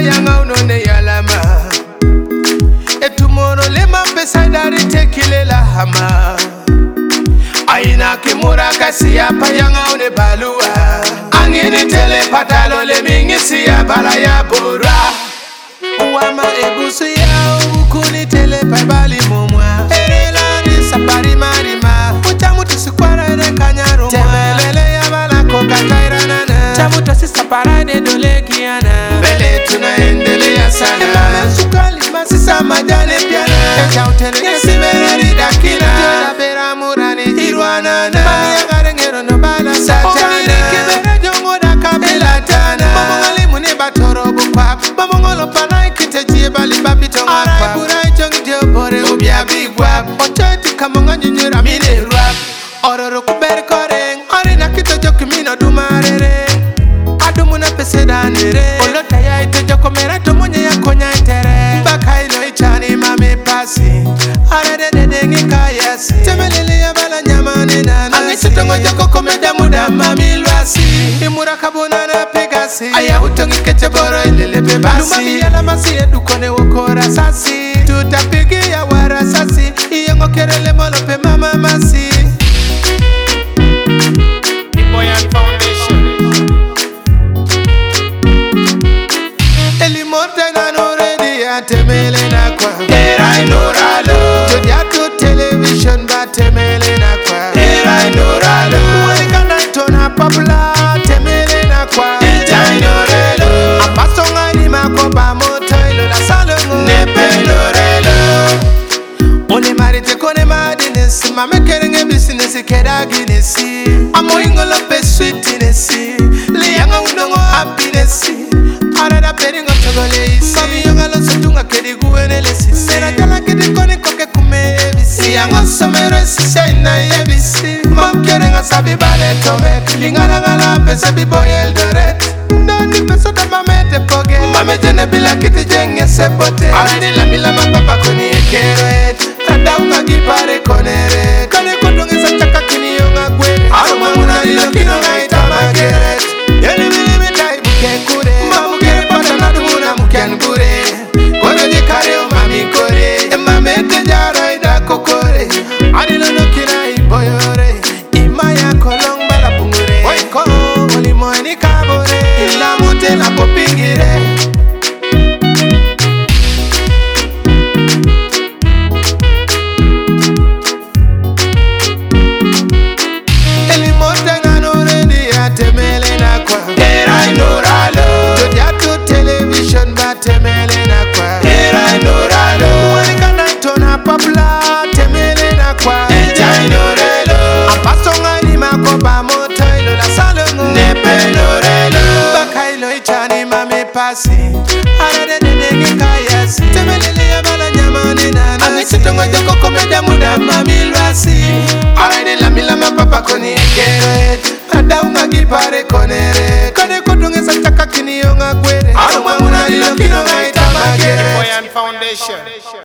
yanga unone yalama etumoro lema pesa dari tekile la hama aina kimura kasi ya payanga une balua angini tele patalo le mingisi ya bala ya bora uama ebusu ya ukuni tele pabali mumwa erela ni sapari marima utamutu sikwara ere kanyaru temelele ya bala kokataira nana tamutu sisapara de dole kiana bele tunaendelea sana mame sukali masisa majane piana echa utele ngesibere dakina joda bera murani irwana na mami ya garengero no bala satana kibere jongo da kabela tana mamongali mune batoro bukwa mamongolo pana ikite jibali babito ngakwa arai burai jongi diopore ubia bigwa ochoti kamonga nyinyura mine rap ororo kuberi koreng arina kito joki mino dumarere adumuna pese danere olota ya ite joko merato mwenye ya konya itere baka ilo ichani mami pasi arede dengi kayasi temelele ya bala nyamane nana angisitongo joko komeda muda mami lwasi imura kabuna na pegasi aya utongi keche boro ilele bebasi lumami ya lamasi edukone wokora sasi tutapigi ya wara sasi iyongo kerele molope mama masi Iboyan Foundation. Elimorte na no ready ya temele na kwa Erai Noralo. Jodiato television ba temele na kwa Erai Noralo. Mweka na itona papula temele na kwa Erai Noralo. Apasonga ni makoba moto ilo la salongo Nepe Noralo. One marite kone madinesi mame kerenge business kedaginesi amoingo lope sweetnesi liyanga unongo happinesi arada peringo chogole isi mami yonga lo sotunga kedi guenelesi sera jala kedi kone koke kume ebisi yango somero sisha ina ebisi mam kerenga sabi bale tomek lingana ngala pesa biboyel doret nani peso da mame te poge mame jene bila kiti jenge sebote aradi la mila mapapa koni ekeret Adaunga gipare konere kane kondongeza chaka kini yonga gwere aruma muna lilo kino ngaita mageret yeli mili mitai buke kure mamukere pata nadumuna muken bure kono jikare o mami kore emame tejaro ida kokore adilo no kina iboyore imaya kolong bala pungure oiko olimoeni kabore ila mute la popingire temele na kwa Erai Noralo. Jodiato television ba temele na kwa Erai Noralo. Mweka na itona papula temele na kwa Erai Noralo. Apasonga ni makoba moto ilo la salongo Nepe Noralo. Baka ilo ichani mame pasi arade dengi kayasi temelele ya bala nyamane nana angisitongo joko komeda muda mami lwasi arade la mila mapapa koni ekeret Adaunga gipare konere kane kudungeza chaka kini yonga gwere aruma muna lilo kino ngaita magere Iboyan Foundation.